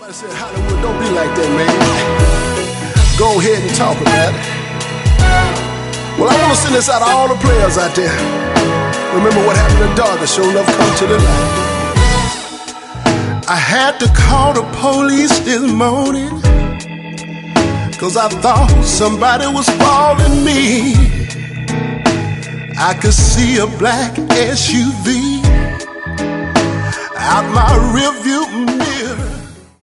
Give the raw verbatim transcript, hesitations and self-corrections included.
I said, Hollywood, don't be like that, man. Go ahead and talk about it. Well, I want to send this out to all the players out there. Remember what happened in Dodgers, sure enough come to the light. I had to call the police this morning, cause I thought somebody was following me. I could see a black S U V out my rearview mirror.